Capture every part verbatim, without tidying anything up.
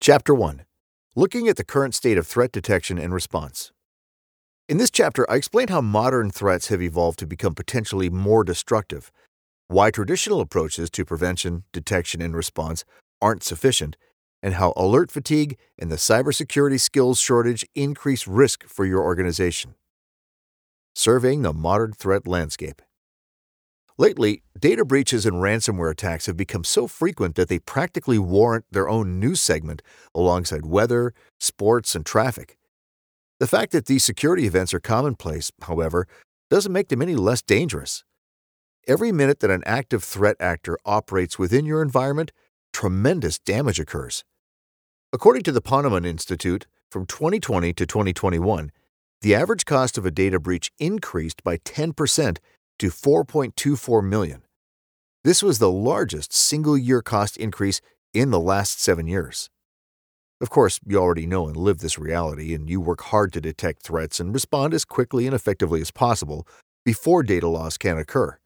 Chapter one. Looking at the current state of threat detection and response. In this chapter, I explain how modern threats have evolved to become potentially more destructive, why traditional approaches to prevention, detection, and response aren't sufficient, and how alert fatigue and the cybersecurity skills shortage increase risk for your organization. Surveying the modern threat landscape. Lately, data breaches and ransomware attacks have become so frequent that they practically warrant their own news segment alongside weather, sports, and traffic. The fact that these security events are commonplace, however, doesn't make them any less dangerous. Every minute that an active threat actor operates within your environment, tremendous damage occurs. According to the Ponemon Institute, from twenty twenty to twenty twenty-one, the average cost of a data breach increased by ten percent to four point two four million dollars. This was the largest single-year cost increase in the last seven years. Of course, you already know and live this reality, and you work hard to detect threats and respond as quickly and effectively as possible before data loss can occur.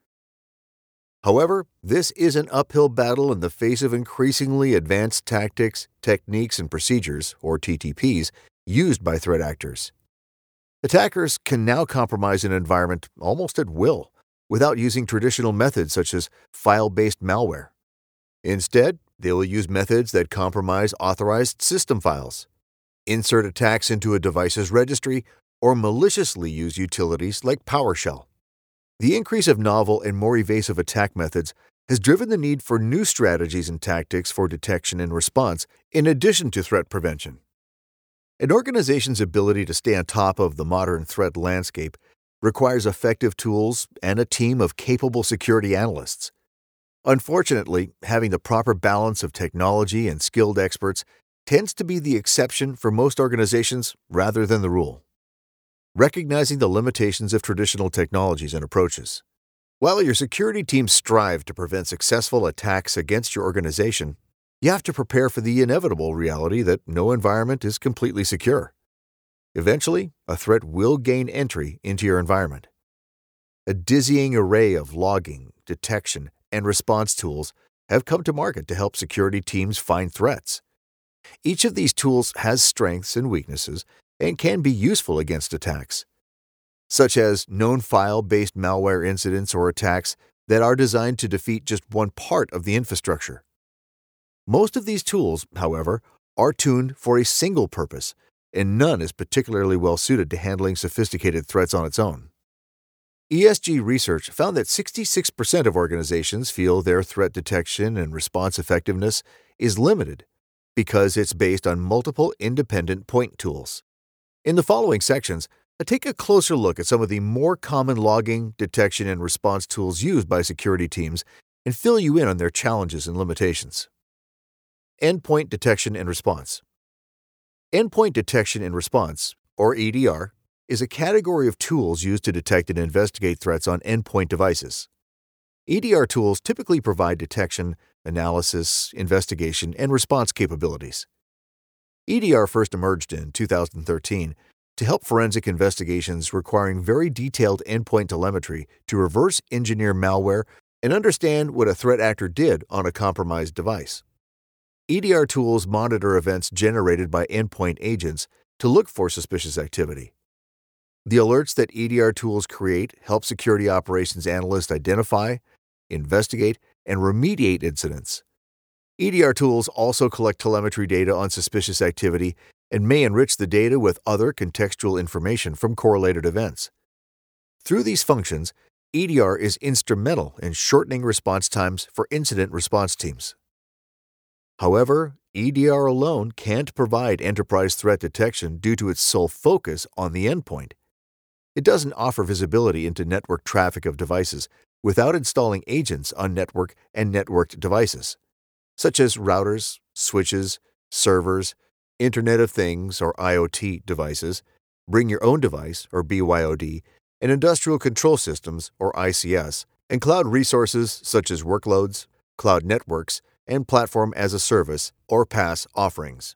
However, this is an uphill battle in the face of increasingly advanced tactics, techniques, and procedures, or T T Ps, used by threat actors. Attackers can now compromise an environment almost at will, without using traditional methods such as file-based malware. Instead, they will use methods that compromise authorized system files, insert attacks into a device's registry, or maliciously use utilities like PowerShell. The increase of novel and more evasive attack methods has driven the need for new strategies and tactics for detection and response in addition to threat prevention. An organization's ability to stay on top of the modern threat landscape requires effective tools and a team of capable security analysts. Unfortunately, having the proper balance of technology and skilled experts tends to be the exception for most organizations rather than the rule. Recognizing the limitations of traditional technologies and approaches. While your security teams strive to prevent successful attacks against your organization, you have to prepare for the inevitable reality that no environment is completely secure. Eventually, a threat will gain entry into your environment. A dizzying array of logging, detection, and response tools have come to market to help security teams find threats. Each of these tools has strengths and weaknesses and can be useful against attacks, such as known file-based malware incidents or attacks that are designed to defeat just one part of the infrastructure. Most of these tools, however, are tuned for a single purpose, and none is particularly well suited to handling sophisticated threats on its own. E S G research found that sixty-six percent of organizations feel their threat detection and response effectiveness is limited because it's based on multiple independent point tools. In the following sections, I take a closer look at some of the more common logging, detection, and response tools used by security teams and fill you in on their challenges and limitations. Endpoint detection and response. Endpoint detection and response, or E D R, is a category of tools used to detect and investigate threats on endpoint devices. E D R tools typically provide detection, analysis, investigation, and response capabilities. E D R first emerged in two thousand thirteen to help forensic investigations requiring very detailed endpoint telemetry to reverse engineer malware and understand what a threat actor did on a compromised device. E D R tools monitor events generated by endpoint agents to look for suspicious activity. The alerts that E D R tools create help security operations analysts identify, investigate, and remediate incidents. E D R tools also collect telemetry data on suspicious activity and may enrich the data with other contextual information from correlated events. Through these functions, E D R is instrumental in shortening response times for incident response teams. However, E D R alone can't provide enterprise threat detection due to its sole focus on the endpoint. It doesn't offer visibility into network traffic of devices without installing agents on network and networked devices, such as routers, switches, servers, Internet of Things or I O T devices, Bring Your Own Device or B Y O D, and Industrial Control Systems or I C S, and cloud resources such as workloads, cloud networks, and Platform as a Service or PaaS offerings.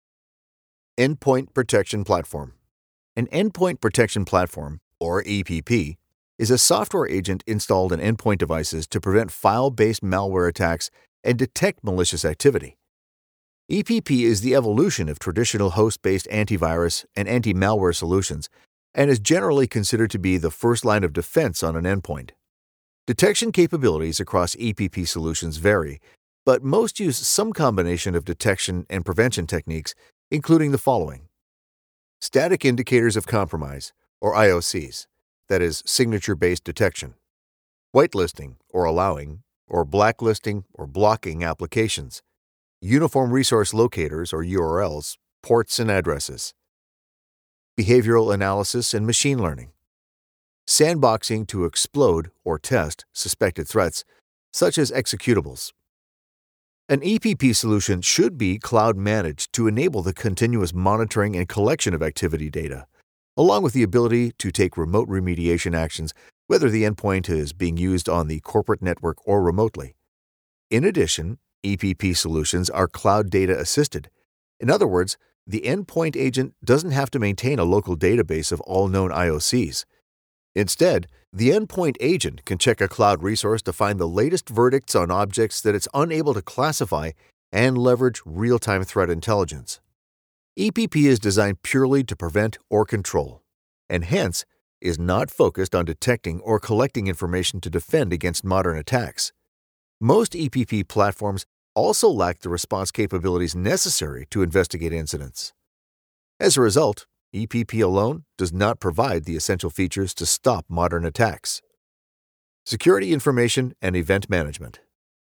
Endpoint Protection Platform. An Endpoint Protection Platform, or E P P, is a software agent installed in endpoint devices to prevent file-based malware attacks and detect malicious activity. E P P is the evolution of traditional host-based antivirus and anti-malware solutions and is generally considered to be the first line of defense on an endpoint. Detection capabilities across E P P solutions vary, but most use some combination of detection and prevention techniques, including the following: static indicators of compromise, or I O Cs, that is, signature-based detection; whitelisting, or allowing, or blacklisting, or blocking applications; uniform resource locators, or U R Ls, ports and addresses; behavioral analysis and machine learning; sandboxing to explode or test suspected threats, such as executables. An E P P solution should be cloud-managed to enable the continuous monitoring and collection of activity data, along with the ability to take remote remediation actions, whether the endpoint is being used on the corporate network or remotely. In addition, E P P solutions are cloud data assisted. In other words, the endpoint agent doesn't have to maintain a local database of all known I O Cs. Instead, the endpoint agent can check a cloud resource to find the latest verdicts on objects that it's unable to classify and leverage real-time threat intelligence. E P P is designed purely to prevent or control, and hence is not focused on detecting or collecting information to defend against modern attacks. Most E P P platforms also lack the response capabilities necessary to investigate incidents. As a result, E P P alone does not provide the essential features to stop modern attacks. Security Information and Event Management.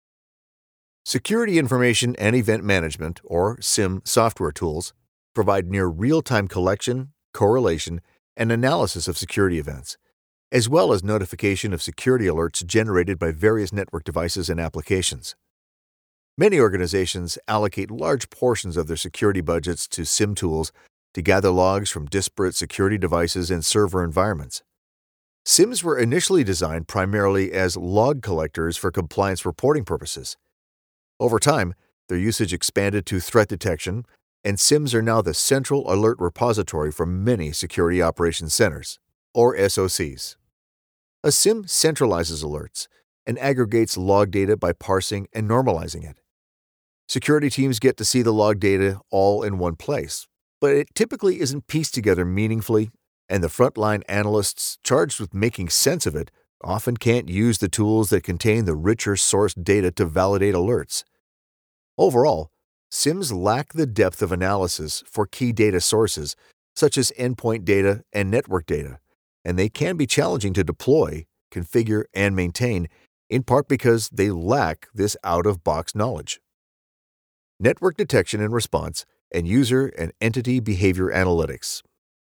Security Information and Event Management, or S I M software tools, provide near real-time collection, correlation, and analysis of security events, as well as notification of security alerts generated by various network devices and applications. Many organizations allocate large portions of their security budgets to S I M tools to gather logs from disparate security devices and server environments. S I Ms were initially designed primarily as log collectors for compliance reporting purposes. Over time, their usage expanded to threat detection, and S I Ms are now the central alert repository for many security operations centers, or S O Cs. A S I M centralizes alerts and aggregates log data by parsing and normalizing it. Security teams get to see the log data all in one place, but it typically isn't pieced together meaningfully, and the frontline analysts charged with making sense of it often can't use the tools that contain the richer source data to validate alerts. Overall, S I Ms lack the depth of analysis for key data sources, such as endpoint data and network data, and they can be challenging to deploy, configure, and maintain, in part because they lack this out-of-box knowledge. Network Detection and Response and User and Entity Behavior Analytics.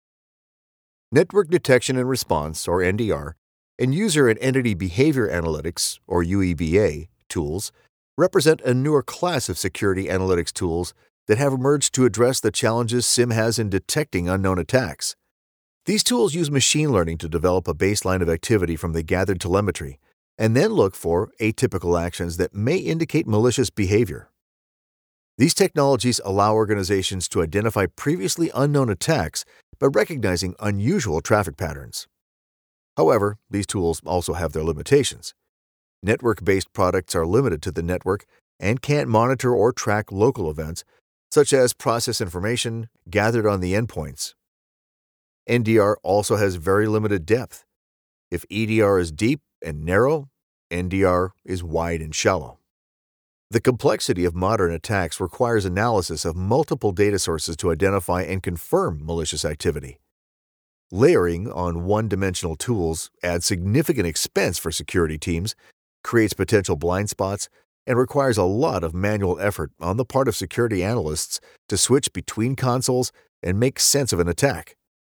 Network Detection and Response, or N D R, and User and Entity Behavior Analytics, or U E B A, tools represent a newer class of security analytics tools that have emerged to address the challenges S I M has in detecting unknown attacks. These tools use machine learning to develop a baseline of activity from the gathered telemetry, and then look for atypical actions that may indicate malicious behavior. These technologies allow organizations to identify previously unknown attacks by recognizing unusual traffic patterns. However, these tools also have their limitations. Network-based products are limited to the network and can't monitor or track local events, such as process information gathered on the endpoints. N D R also has very limited depth. If E D R is deep and narrow, N D R is wide and shallow. The complexity of modern attacks requires analysis of multiple data sources to identify and confirm malicious activity. Layering on one-dimensional tools adds significant expense for security teams, creates potential blind spots, and requires a lot of manual effort on the part of security analysts to switch between consoles and make sense of an attack.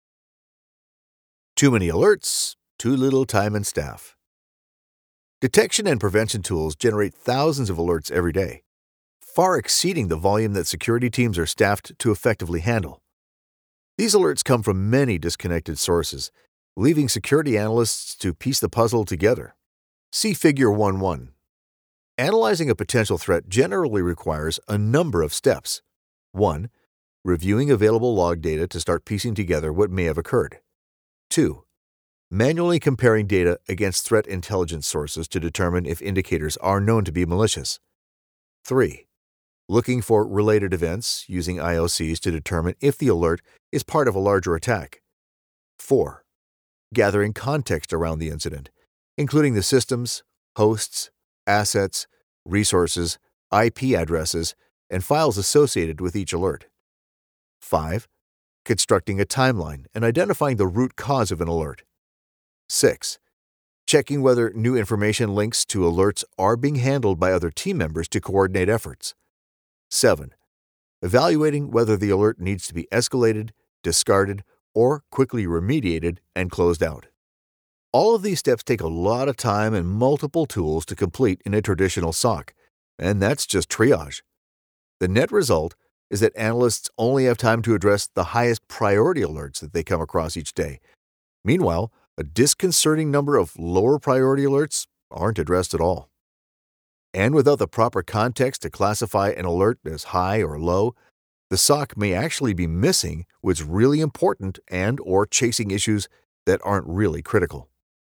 Too many alerts, too little time and staff. Detection and prevention tools generate thousands of alerts every day, far exceeding the volume that security teams are staffed to effectively handle. These alerts come from many disconnected sources, leaving security analysts to piece the puzzle together. See Figure one one. Analyzing a potential threat generally requires a number of steps. one. Reviewing available log data to start piecing together what may have occurred. two. Manually comparing data against threat intelligence sources to determine if indicators are known to be malicious. three. looking for related events using I O Cs to determine if the alert is part of a larger attack. four. Gathering context around the incident, including the systems, hosts, assets, resources, I P addresses, and files associated with each alert. five. Constructing a timeline and identifying the root cause of an alert. six. Checking whether new information links to alerts are being handled by other team members to coordinate efforts. seven. Evaluating whether the alert needs to be escalated, discarded, or quickly remediated and closed out. All of these steps take a lot of time and multiple tools to complete in a traditional S O C, and that's just triage. The net result is that analysts only have time to address the highest priority alerts that they come across each day. Meanwhile, a disconcerting number of lower priority alerts aren't addressed at all. And without the proper context to classify an alert as high or low, the S O C may actually be missing what's really important and or chasing issues that aren't really critical.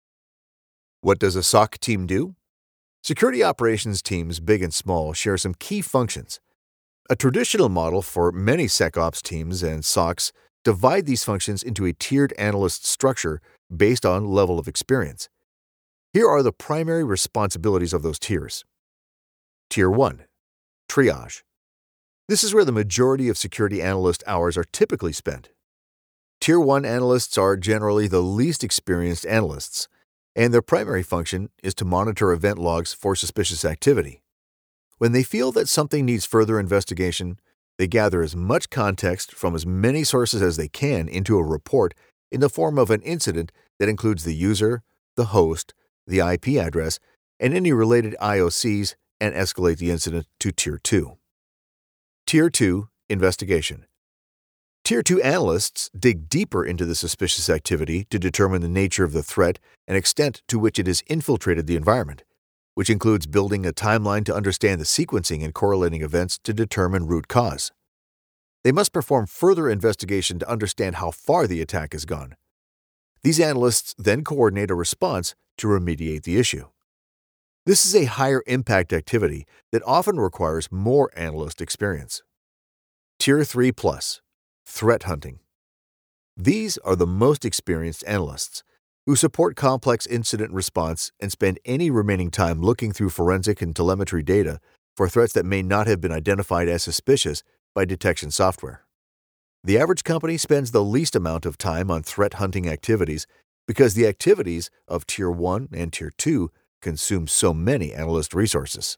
What does a S O C team do? Security operations teams, big and small, share some key functions. A traditional model for many SecOps teams and S O Cs divide these functions into a tiered analyst structure based on level of experience. Here are the primary responsibilities of those tiers. Tier one. Triage. This is where the majority of security analyst hours are typically spent. Tier one analysts are generally the least experienced analysts, and their primary function is to monitor event logs for suspicious activity. When they feel that something needs further investigation, they gather as much context from as many sources as they can into a report in the form of an incident that includes the user, the host, the I P address, and any related I O Cs, and escalate the incident to Tier two. Tier two. Investigation. Tier two analysts dig deeper into the suspicious activity to determine the nature of the threat and extent to which it has infiltrated the environment, which includes building a timeline to understand the sequencing and correlating events to determine root cause. They must perform further investigation to understand how far the attack has gone. These analysts then coordinate a response to remediate the issue. This is a higher impact activity that often requires more analyst experience. Tier three plus. Threat hunting. These are the most experienced analysts who support complex incident response and spend any remaining time looking through forensic and telemetry data for threats that may not have been identified as suspicious by detection software. The average company spends the least amount of time on threat hunting activities because the activities of Tier one and Tier two consume so many analyst resources.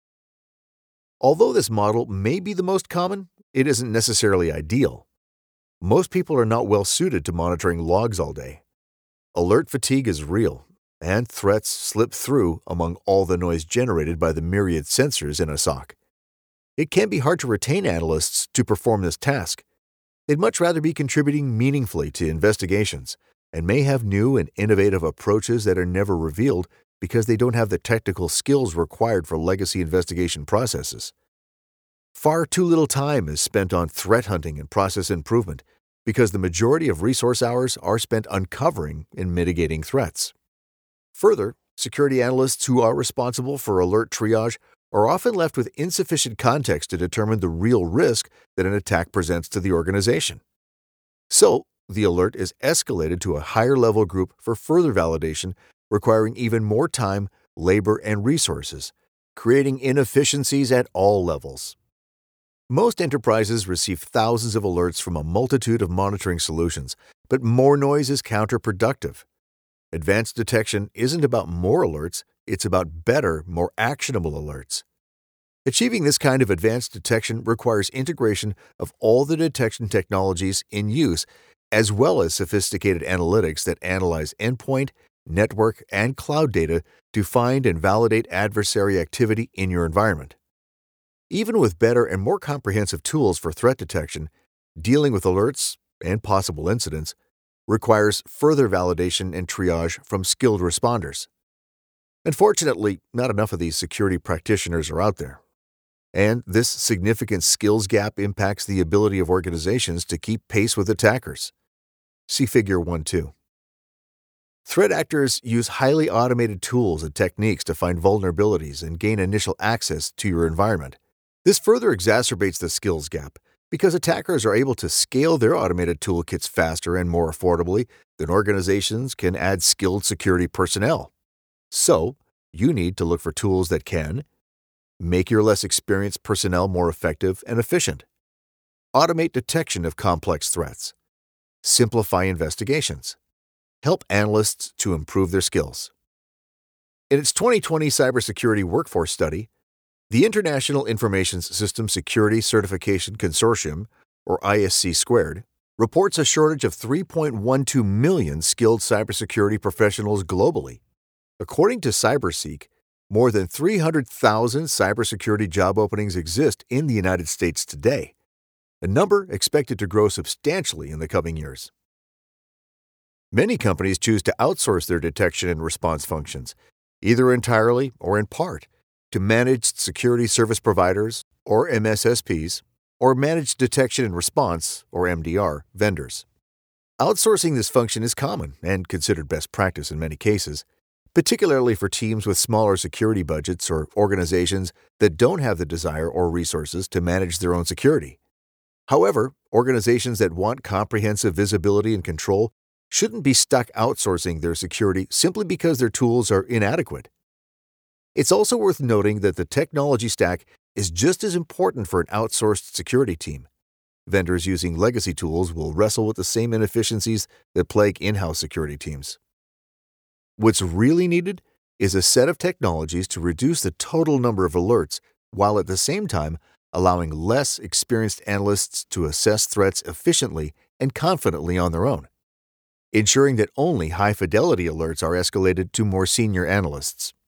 Although this model may be the most common, it isn't necessarily ideal. Most people are not well suited to monitoring logs all day. Alert fatigue is real, and threats slip through among all the noise generated by the myriad sensors in a S O C. It can be hard to retain analysts to perform this task. They'd much rather be contributing meaningfully to investigations and may have new and innovative approaches that are never revealed because they don't have the technical skills required for legacy investigation processes. Far too little time is spent on threat hunting and process improvement because the majority of resource hours are spent uncovering and mitigating threats. Further, security analysts who are responsible for alert triage are often left with insufficient context to determine the real risk that an attack presents to the organization. So, the alert is escalated to a higher level group for further validation, requiring even more time, labor, and resources, creating inefficiencies at all levels. Most enterprises receive thousands of alerts from a multitude of monitoring solutions, but more noise is counterproductive. Advanced detection isn't about more alerts, it's about better, more actionable alerts. Achieving this kind of advanced detection requires integration of all the detection technologies in use, as well as sophisticated analytics that analyze endpoint, network, and cloud data to find and validate adversary activity in your environment. Even with better and more comprehensive tools for threat detection, dealing with alerts and possible incidents requires further validation and triage from skilled responders. Unfortunately, not enough of these security practitioners are out there. And this significant skills gap impacts the ability of organizations to keep pace with attackers. See Figure one point two. Threat actors use highly automated tools and techniques to find vulnerabilities and gain initial access to your environment. This further exacerbates the skills gap because attackers are able to scale their automated toolkits faster and more affordably than organizations can add skilled security personnel. So, you need to look for tools that can make your less experienced personnel more effective and efficient, automate detection of complex threats, simplify investigations, help analysts to improve their skills. In its twenty twenty Cybersecurity Workforce Study, the International Information Systems Security Certification Consortium, or I S C squared, reports a shortage of three point one two million skilled cybersecurity professionals globally. According to CyberSeek, more than three hundred thousand cybersecurity job openings exist in the United States today, a number expected to grow substantially in the coming years. Many companies choose to outsource their detection and response functions, either entirely or in part, to managed security service providers, or M S S Ps, or managed detection and response, or M D R, vendors. Outsourcing this function is common and considered best practice in many cases, particularly for teams with smaller security budgets or organizations that don't have the desire or resources to manage their own security. However, organizations that want comprehensive visibility and control shouldn't be stuck outsourcing their security simply because their tools are inadequate. It's also worth noting that the technology stack is just as important for an outsourced security team. Vendors using legacy tools will wrestle with the same inefficiencies that plague in-house security teams. What's really needed is a set of technologies to reduce the total number of alerts, while at the same time allowing less experienced analysts to assess threats efficiently and confidently on their own, ensuring that only high-fidelity alerts are escalated to more senior analysts.